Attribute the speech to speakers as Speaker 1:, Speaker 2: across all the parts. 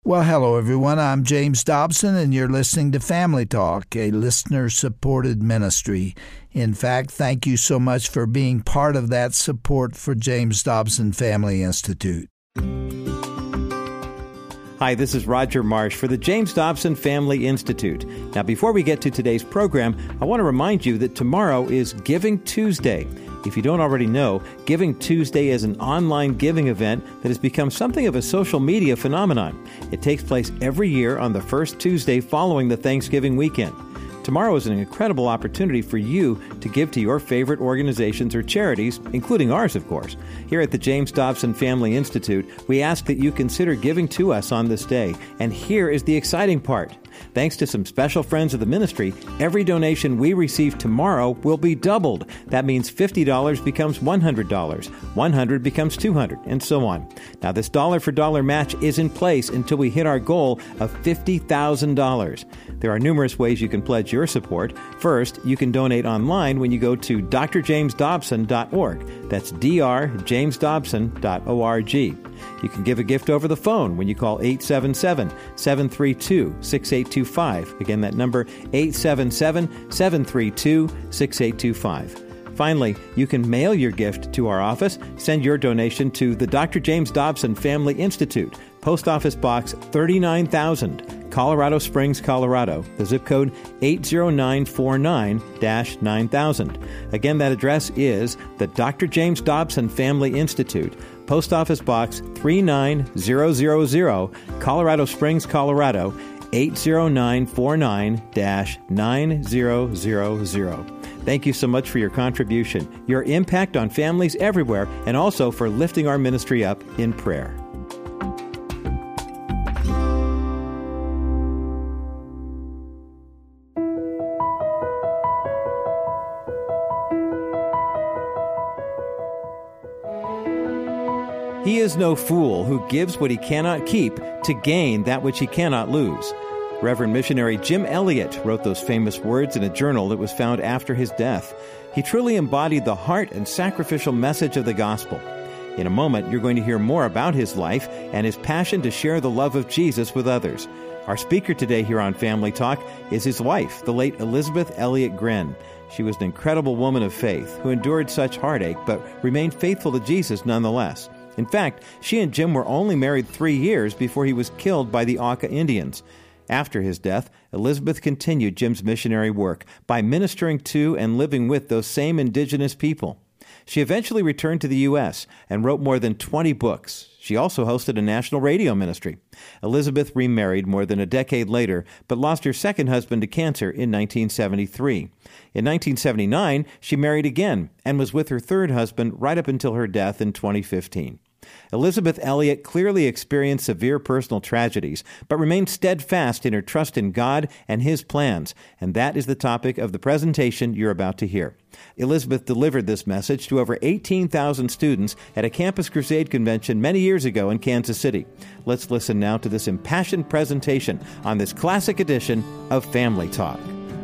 Speaker 1: Well, hello, everyone. I'm James Dobson, and you're listening to Family Talk, a listener-supported ministry. In fact, thank you so much for being part of that support for James Dobson Family Institute.
Speaker 2: Hi, this is Roger Marsh for the James Dobson Family Institute. Now, before we get to today's program, I want to remind you that tomorrow is Giving Tuesday. If you don't already know, Giving Tuesday is an online giving event that has become something of a social media phenomenon. It takes place every year on the first Tuesday following the Thanksgiving weekend. Tomorrow is an incredible opportunity for you to give to your favorite organizations or charities, including ours, of course. Here at the James Dobson Family Institute, we ask that you consider giving to us on this day. And here is the exciting part. Thanks to some special friends of the ministry, every donation we receive tomorrow will be doubled. That means $50 becomes $100, $100 becomes $200, and so on. Now, this dollar-for-dollar match is in place until we hit our goal of $50,000. There are numerous ways you can pledge your support. First, you can donate online when you go to drjamesdobson.org. That's drjamesdobson.org. You can give a gift over the phone when you call 877-732-6825. Again, that number, 877-732-6825. Finally, you can mail your gift to our office. Send your donation to the Dr. James Dobson Family Institute, Post Office Box 39,000, Colorado Springs, Colorado. The zip code 80949-9000. Again, that address is the Dr. James Dobson Family Institute, Post Office Box 39000, Colorado Springs, Colorado, 80949-9000. Thank you so much for your contribution, your impact on families everywhere, and also for lifting our ministry up in prayer. He is no fool who gives what he cannot keep to gain that which he cannot lose. Reverend missionary Jim Elliot wrote those famous words in a journal that was found after his death. He truly embodied the heart and sacrificial message of the gospel. In a moment, you're going to hear more about his life and his passion to share the love of Jesus with others. Our speaker today here on Family Talk is his wife, the late Elizabeth Elliot Gren. She was an incredible woman of faith who endured such heartache but remained faithful to Jesus nonetheless. In fact, she and Jim were only married 3 years before he was killed by the Auca Indians. After his death, Elizabeth continued Jim's missionary work by ministering to and living with those same indigenous people. She eventually returned to the U.S. and wrote more than 20 books. She also hosted a national radio ministry. Elizabeth remarried more than a decade later, but lost her second husband to cancer in 1973. In 1979, she married again and was with her third husband right up until her death in 2015. Elizabeth Elliot clearly experienced severe personal tragedies, but remained steadfast in her trust in God and His plans, and that is the topic of the presentation you're about to hear. Elizabeth delivered this message to over 18,000 students at a Campus Crusade convention many years ago in Kansas City. Let's listen now to this impassioned presentation on this classic edition of Family Talk.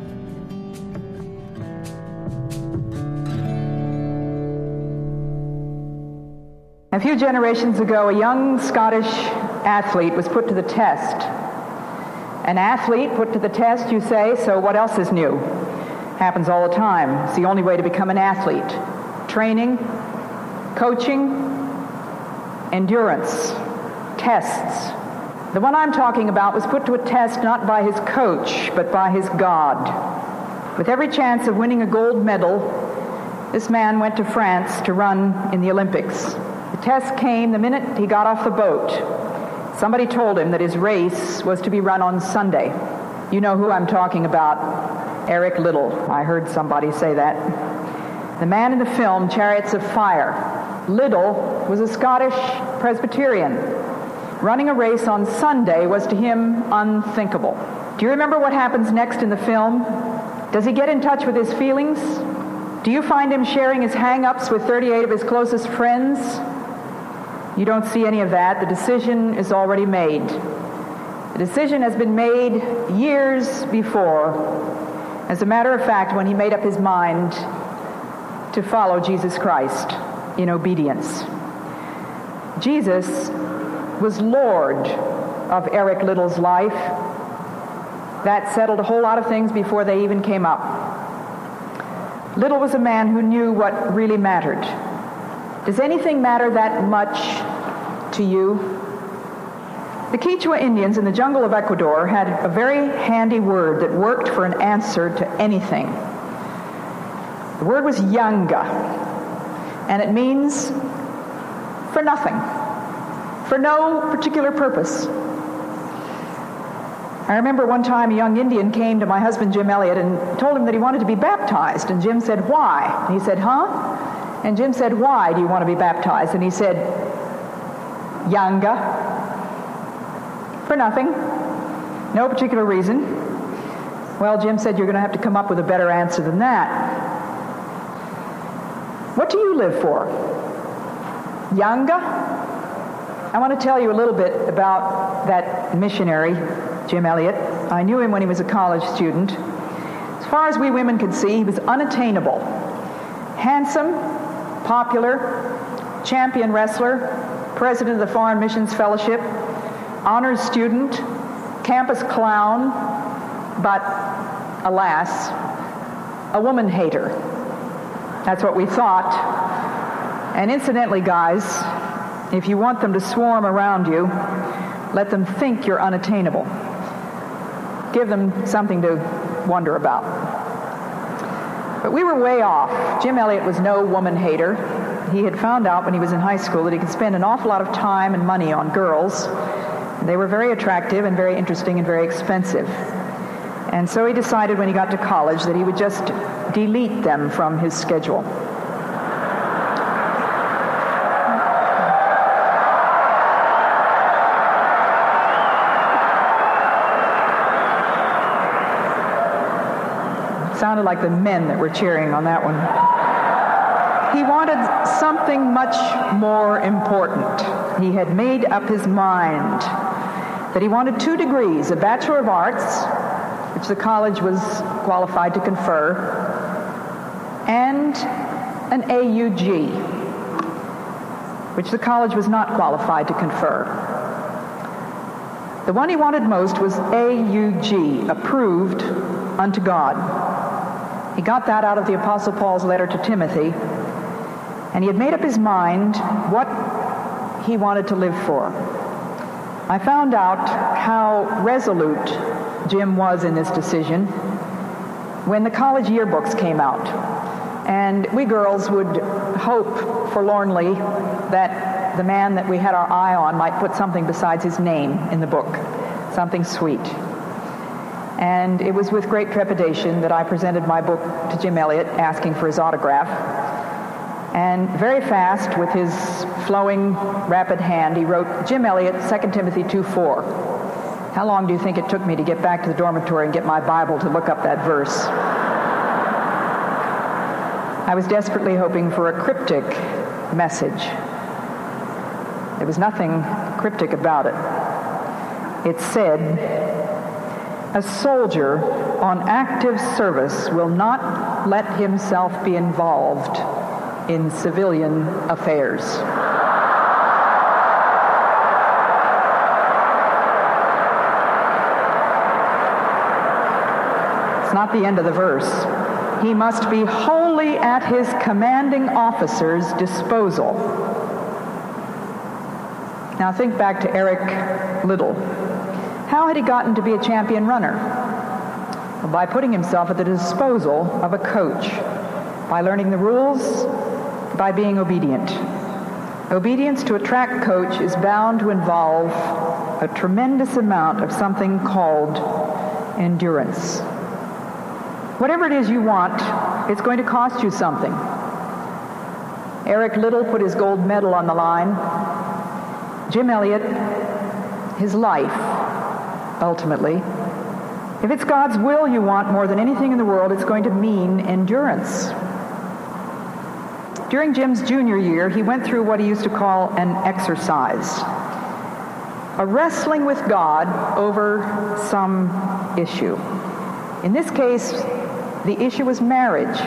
Speaker 3: A few generations ago, a young Scottish athlete was put to the test. An athlete put to the test, you say, so what else is new? Happens all the time. It's the only way to become an athlete. Training, coaching, endurance, tests. The one I'm talking about was put to a test not by his coach, but by his God. With every chance of winning a gold medal, this man went to France to run in the Olympics. The test came the minute he got off the boat. Somebody told him that his race was to be run on Sunday. You know who I'm talking about, Eric Liddell. I heard somebody say that. The man in the film, Chariots of Fire. Liddell was a Scottish Presbyterian. Running a race on Sunday was to him unthinkable. Do you remember what happens next in the film? Does he get in touch with his feelings? Do you find him sharing his hang-ups with 38 of his closest friends? You don't see any of that. The decision is already made. The decision has been made years before. As a matter of fact, when he made up his mind to follow Jesus Christ in obedience. Jesus was Lord of Eric Liddell's life, that settled a whole lot of things before they even came up. Liddell was a man who knew what really mattered. Does anything matter that much to you? The Quechua Indians in the jungle of Ecuador had a very handy word that worked for an answer to anything. The word was yanga, and it means for nothing, for no particular purpose. I remember one time a young Indian came to my husband Jim Elliot and told him that he wanted to be baptized, and Jim said, "Why?" And he said, "Huh?" And Jim said, "Why do you want to be baptized?" And he said, "Yanga." For nothing. No particular reason. Well, Jim said, "You're going to have to come up with a better answer than that. What do you live for? Yanga?" I want to tell you a little bit about that missionary, Jim Elliot. I knew him when he was a college student. As far as we women could see, he was unattainable. Handsome, popular, champion wrestler, president of the Foreign Missions Fellowship, honors student, campus clown, but alas, a woman hater. That's what we thought. And incidentally, guys, if you want them to swarm around you, let them think you're unattainable. Give them something to wonder about. But we were way off. Jim Elliot was no woman hater. He had found out when he was in high school that he could spend an awful lot of time and money on girls. They were very attractive and very interesting and very expensive. And so he decided when he got to college that he would just delete them from his schedule. It sounded like the men that were cheering on that one. He wanted something much more important. He had made up his mind that he wanted 2 degrees, a Bachelor of Arts, which the college was qualified to confer, and an AUG, which the college was not qualified to confer. The one he wanted most was AUG, approved unto God. He got that out of the Apostle Paul's letter to Timothy, and he had made up his mind what he wanted to live for. I found out how resolute Jim was in this decision when the college yearbooks came out. And we girls would hope forlornly that the man that we had our eye on might put something besides his name in the book, something sweet. And it was with great trepidation that I presented my book to Jim Elliot, asking for his autograph. And very fast, with his flowing, rapid hand, he wrote, "Jim Elliot, 2 Timothy 2:4. How long do you think it took me to get back to the dormitory and get my Bible to look up that verse? I was desperately hoping for a cryptic message. There was nothing cryptic about it. It said, "A soldier on active service will not let himself be involved in civilian affairs." It's not the end of the verse. He must be wholly at his commanding officer's disposal. Now think back to Eric Liddell. How had he gotten to be a champion runner? Well, by putting himself at the disposal of a coach, by learning the rules, by being obedient. Obedience to a track coach is bound to involve a tremendous amount of something called endurance. Whatever it is you want, it's going to cost you something. Eric Liddell put his gold medal on the line. Jim Elliot, his life, ultimately. If it's God's will you want more than anything in the world, it's going to mean endurance. During Jim's junior year, he went through what he used to call an exercise, a wrestling with God over some issue. In this case, the issue was marriage.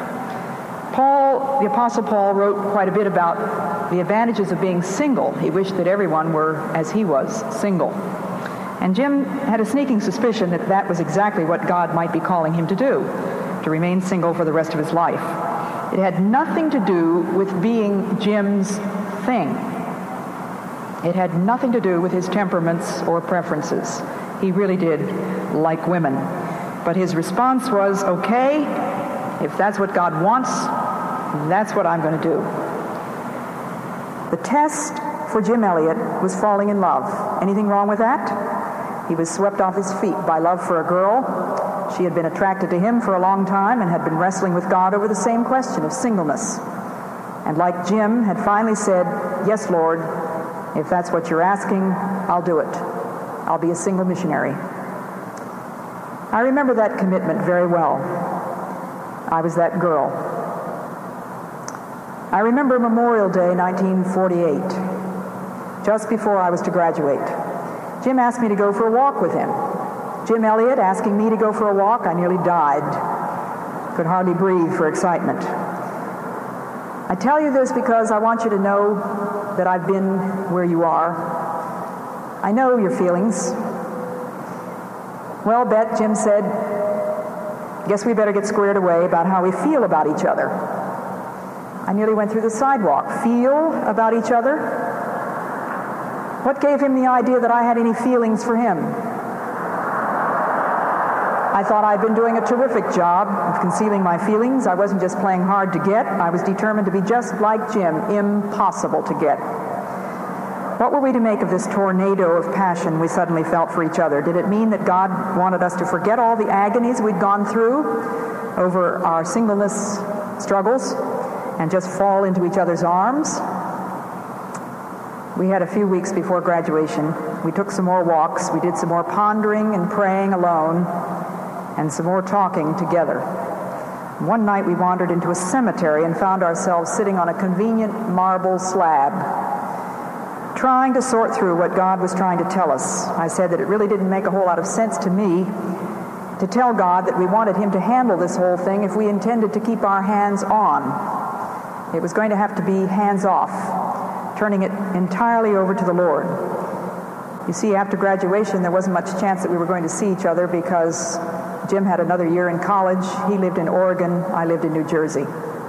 Speaker 3: The Apostle Paul wrote quite a bit about the advantages of being single. He wished that everyone were, as he was, single. And Jim had a sneaking suspicion that that was exactly what God might be calling him to do, to remain single for the rest of his life. It had nothing to do with being Jim's thing. It had nothing to do with his temperaments or preferences. He really did like women. But his response was, okay, if that's what God wants, that's what I'm going to do. The test for Jim Elliot was falling in love. Anything wrong with that? He was swept off his feet by love for a girl. She had been attracted to him for a long time and had been wrestling with God over the same question of singleness. And like Jim, had finally said, yes, Lord, if that's what you're asking, I'll do it. I'll be a single missionary. I remember that commitment very well. I was that girl. I remember Memorial Day, 1948, just before I was to graduate. Jim asked me to go for a walk with him. Jim Elliot asking me to go for a walk, I nearly died. Could hardly breathe for excitement. I tell you this because I want you to know that I've been where you are. I know your feelings. Well, Bet, Jim said, guess we better get squared away about how we feel about each other. I nearly went through the sidewalk. Feel about each other? What gave him the idea that I had any feelings for him? I thought I'd been doing a terrific job of concealing my feelings. I wasn't just playing hard to get. I was determined to be just like Jim, impossible to get. What were we to make of this tornado of passion we suddenly felt for each other? Did it mean that God wanted us to forget all the agonies we'd gone through over our singleness struggles and just fall into each other's arms? We had a few weeks before graduation. We took some more walks. We did some more pondering and praying alone and some more talking together. One night we wandered into a cemetery and found ourselves sitting on a convenient marble slab, trying to sort through what God was trying to tell us. I said that it really didn't make a whole lot of sense to me to tell God that we wanted him to handle this whole thing if we intended to keep our hands on. It was going to have to be hands off, turning it entirely over to the Lord. You see, after graduation, there wasn't much chance that we were going to see each other because Jim had another year in college. He lived in Oregon. I lived in New Jersey.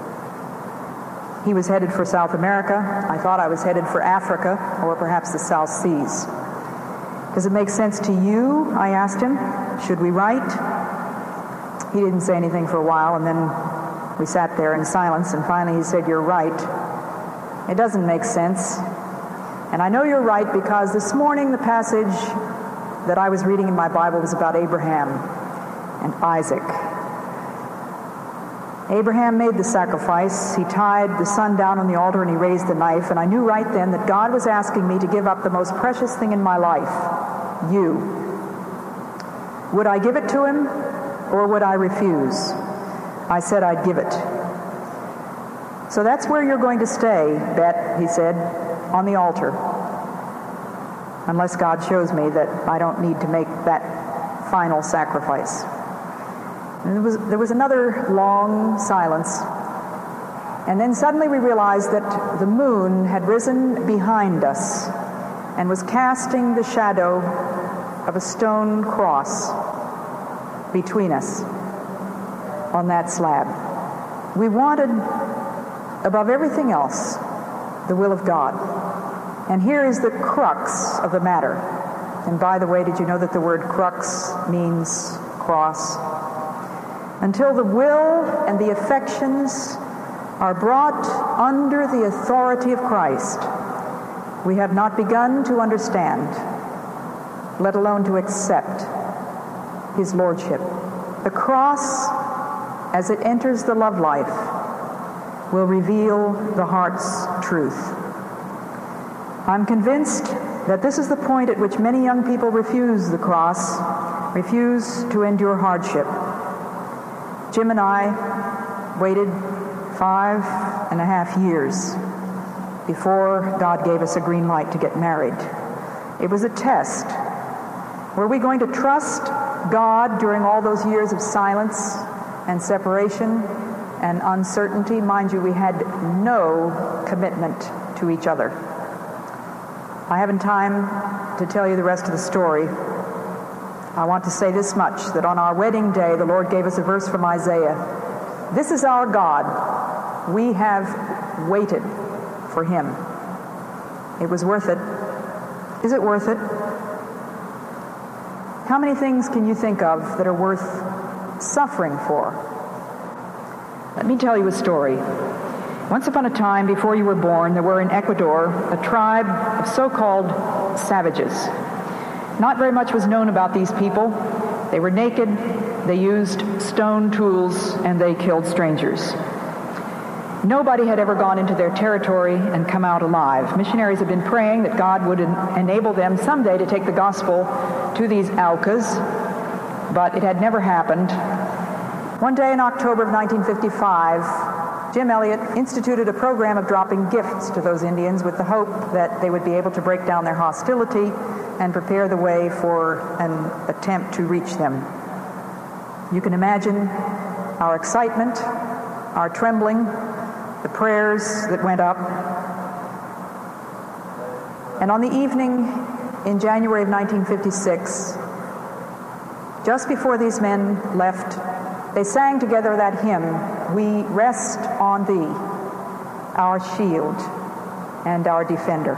Speaker 3: He was headed for South America. I thought I was headed for Africa or perhaps the South Seas. Does it make sense to you? I asked him. Should we write? He didn't say anything for a while, and then we sat there in silence, and finally he said, you're right. It doesn't make sense. And I know you're right because this morning the passage that I was reading in my Bible was about Abraham and Isaac. Abraham made the sacrifice. He tied the son down on the altar and he raised the knife. And I knew right then that God was asking me to give up the most precious thing in my life, you. Would I give it to him or would I refuse? I said I'd give it. So that's where you're going to stay, Bet, he said, on the altar. Unless God shows me that I don't need to make that final sacrifice. And there was another long silence. And then suddenly we realized that the moon had risen behind us and was casting the shadow of a stone cross between us on that slab. We wanted, above everything else, the will of God. And here is the crux of the matter. And by the way, did you know that the word crux means cross? Until the will and the affections are brought under the authority of Christ, we have not begun to understand, let alone to accept his lordship. The cross, as it enters the love life, will reveal the heart's truth. I'm convinced that this is the point at which many young people refuse the cross, refuse to endure hardship. Jim and I waited 5.5 years before God gave us a green light to get married. It was a test. Were we going to trust God during all those years of silence and separation and uncertainty? Mind you, we had no commitment to each other. I haven't time to tell you the rest of the story, I want to say this much, that on our wedding day, the Lord gave us a verse from Isaiah. This is our God. We have waited for him. It was worth it. Is it worth it? How many things can you think of that are worth suffering for? Let me tell you a story. Once upon a time, before you were born, there were in Ecuador a tribe of so-called savages. Not very much was known about these people. They were naked, they used stone tools, and they killed strangers. Nobody had ever gone into their territory and come out alive. Missionaries had been praying that God would enable them someday to take the gospel to these Aucas, but it had never happened. One day in October of 1955, Jim Elliot instituted a program of dropping gifts to those Indians with the hope that they would be able to break down their hostility and prepare the way for an attempt to reach them. You can imagine our excitement, our trembling, the prayers that went up. And on the evening in January of 1956, just before these men left, they sang together that hymn, "We rest on thee, our shield and our defender."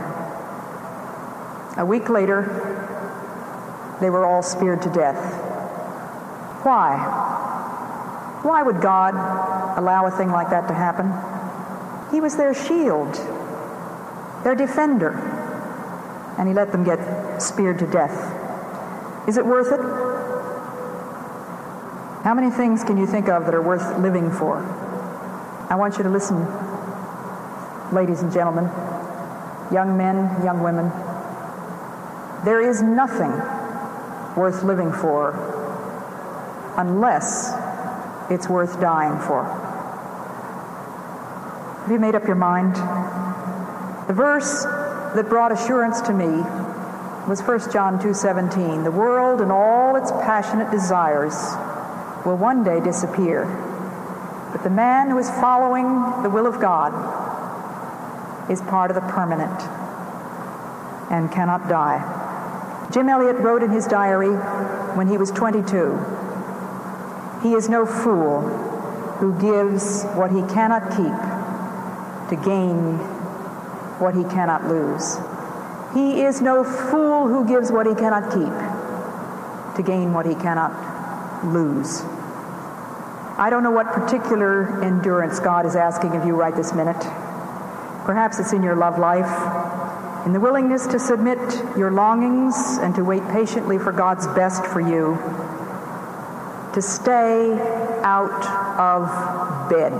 Speaker 3: A week later, they were all speared to death. Why? Why would God allow a thing like that to happen? He was their shield, their defender, and he let them get speared to death. Is it worth it? How many things can you think of that are worth living for? I want you to listen, ladies and gentlemen, young men, young women. There is nothing worth living for unless it's worth dying for. Have you made up your mind? The verse that brought assurance to me was 1 John 2:17. The world and all its passionate desires will one day disappear, but the man who is following the will of God is part of the permanent and cannot die. Jim Elliot wrote in his diary when he was 22, "He is no fool who gives what he cannot keep to gain what he cannot lose." He is no fool who gives what he cannot keep to gain what he cannot lose. I don't know what particular endurance God is asking of you right this minute. Perhaps it's in your love life, in the willingness to submit your longings and to wait patiently for God's best for you, to stay out of bed.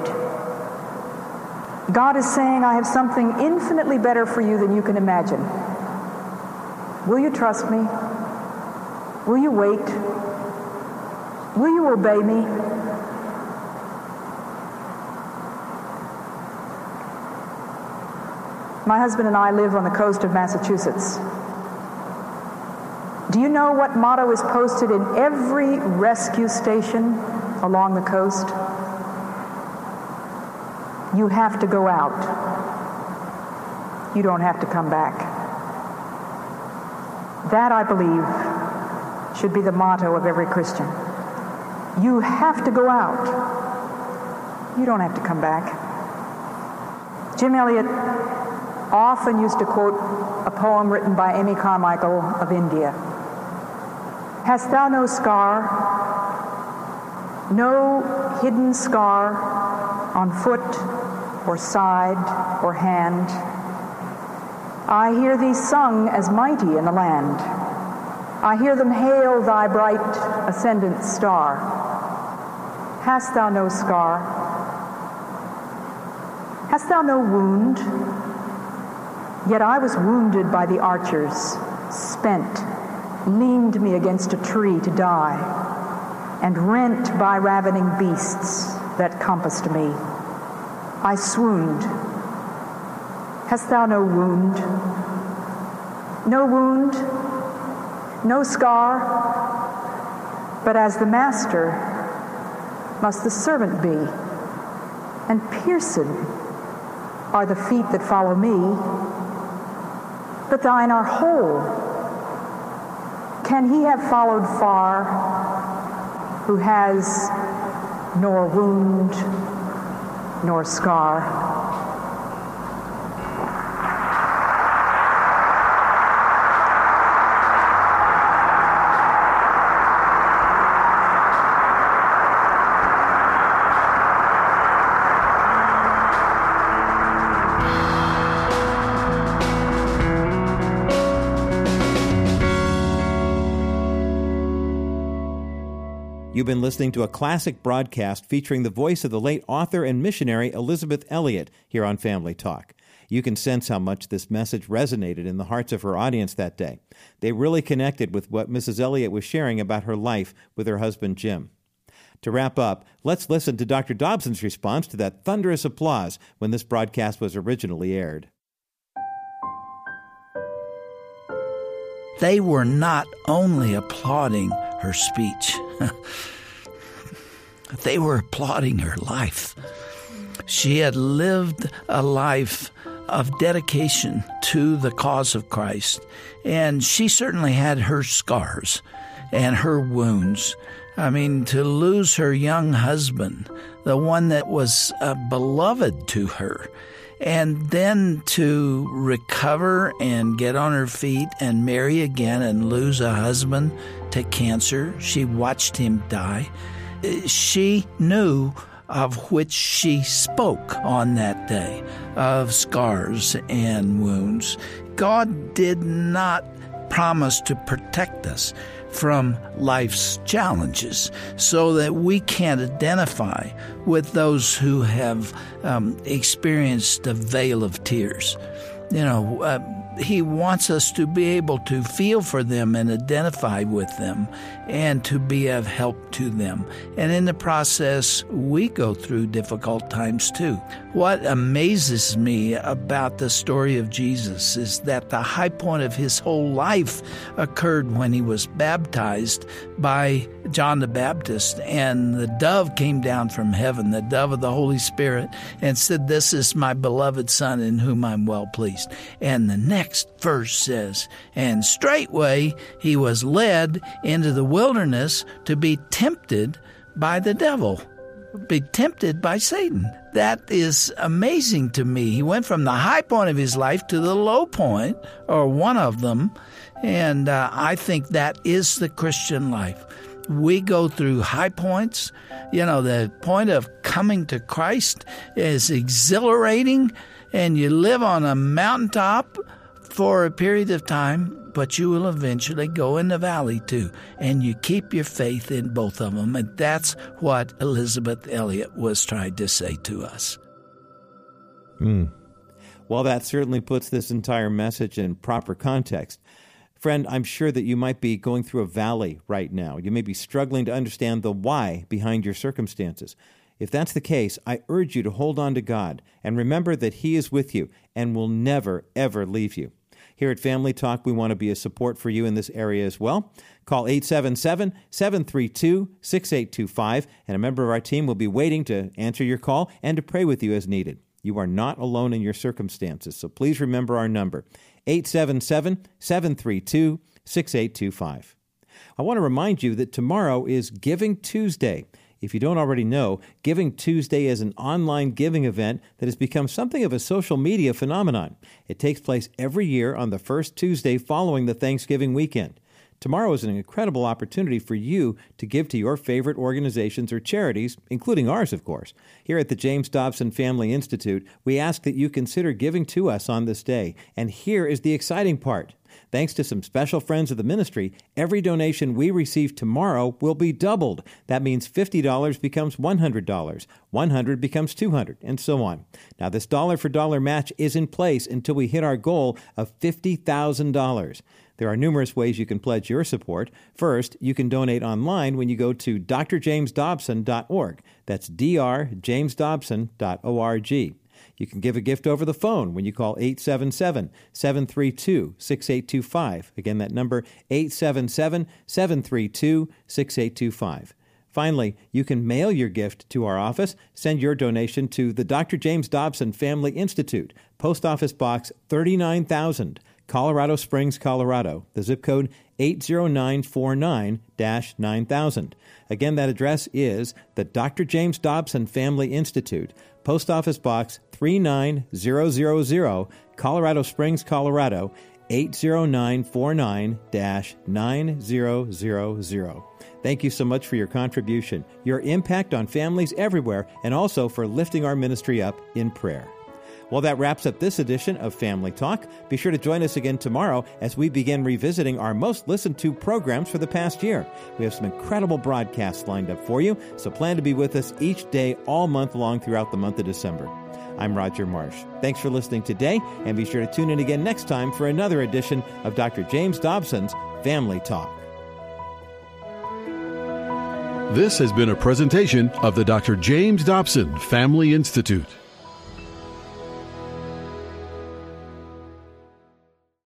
Speaker 3: God is saying, I have something infinitely better for you than you can imagine. Will you trust me? Will you wait? Will you obey me? My husband and I live on the coast of Massachusetts. Do you know what motto is posted in every rescue station along the coast? You have to go out. You don't have to come back. That, I believe, should be the motto of every Christian. You have to go out. You don't have to come back. Jim Elliot often used to quote a poem written by Amy Carmichael of India. Hast thou no scar, no hidden scar on foot or side or hand? I hear thee sung as mighty in the land. I hear them hail thy bright ascendant star. Hast thou no scar? Hast thou no wound? Yet I was wounded by the archers, spent, leaned me against a tree to die, and rent by ravening beasts that compassed me. I swooned. Hast thou no wound? No wound, no scar, but as the master must the servant be, and pierced are the feet that follow me, but thine are whole. Can he have followed far who has nor wound nor scar?
Speaker 2: You've been listening to a classic broadcast featuring the voice of the late author and missionary Elisabeth Elliot here on Family Talk. You can sense how much this message resonated in the hearts of her audience that day. They really connected with what Mrs. Elliot was sharing about her life with her husband, Jim. To wrap up, let's listen to Dr. Dobson's response to that thunderous applause when this broadcast was originally aired.
Speaker 1: They were not only applauding her speech, they were applauding her life. She had lived a life of dedication to the cause of Christ, and she certainly had her scars and her wounds. I mean, to lose her young husband, the one that was beloved to her, and then to recover and get on her feet and marry again and lose a husband to cancer. She watched him die. She knew of which she spoke on that day, of scars and wounds. God did not promise to protect us from life's challenges so that we can't identify with those who have experienced a veil of tears. He wants us to be able to feel for them and identify with them and to be of help to them. And in the process, we go through difficult times too. What amazes me about the story of Jesus is that the high point of his whole life occurred when he was baptized by John the Baptist, and the dove came down from heaven, the dove of the Holy Spirit, and said, "This is my beloved Son in whom I'm well pleased." And the next verse says, "And straightway he was led into the wilderness to be tempted by the devil," be tempted by Satan. That is amazing to me. He went from the high point of his life to the low point, or one of them, and I think that is the Christian life. We go through high points. The point of coming to Christ is exhilarating, and you live on a mountaintop for a period of time, but you will eventually go in the valley too, and you keep your faith in both of them, and that's what Elisabeth Elliot was trying to say to us.
Speaker 2: Well, that certainly puts this entire message in proper context. Friend, I'm sure that you might be going through a valley right now. You may be struggling to understand the why behind your circumstances. If that's the case, I urge you to hold on to God and remember that He is with you and will never, ever leave you. Here at Family Talk, we want to be a support for you in this area as well. Call 877-732-6825, and a member of our team will be waiting to answer your call and to pray with you as needed. You are not alone in your circumstances, so please remember our number, 877-732-6825. I want to remind you that tomorrow is Giving Tuesday. If you don't already know, Giving Tuesday is an online giving event that has become something of a social media phenomenon. It takes place every year on the first Tuesday following the Thanksgiving weekend. Tomorrow is an incredible opportunity for you to give to your favorite organizations or charities, including ours, of course. Here at the James Dobson Family Institute, we ask that you consider giving to us on this day. And here is the exciting part. Thanks to some special friends of the ministry, every donation we receive tomorrow will be doubled. That means $50 becomes $100, $100 becomes $200, and so on. Now, this dollar-for-dollar match is in place until we hit our goal of $50,000. There are numerous ways you can pledge your support. First, you can donate online when you go to drjamesdobson.org. That's drjamesdobson.org. You can give a gift over the phone when you call 877-732-6825. Again, that number, 877-732-6825. Finally, you can mail your gift to our office. Send your donation to the Dr. James Dobson Family Institute, Post Office Box 39,000, Colorado Springs, Colorado. The zip code 80949-9000. Again, that address is the Dr. James Dobson Family Institute, Post Office Box 39000, Colorado Springs, Colorado, 80949-9000. Thank you so much for your contribution, your impact on families everywhere, and also for lifting our ministry up in prayer. Well, that wraps up this edition of Family Talk. Be sure to join us again tomorrow as we begin revisiting our most listened to programs for the past year. We have some incredible broadcasts lined up for you, so plan to be with us each day all month long throughout the month of December. I'm Roger Marsh. Thanks for listening today, and be sure to tune in again next time for another edition of Dr. James Dobson's Family Talk.
Speaker 4: This has been a presentation of the Dr. James Dobson Family Institute.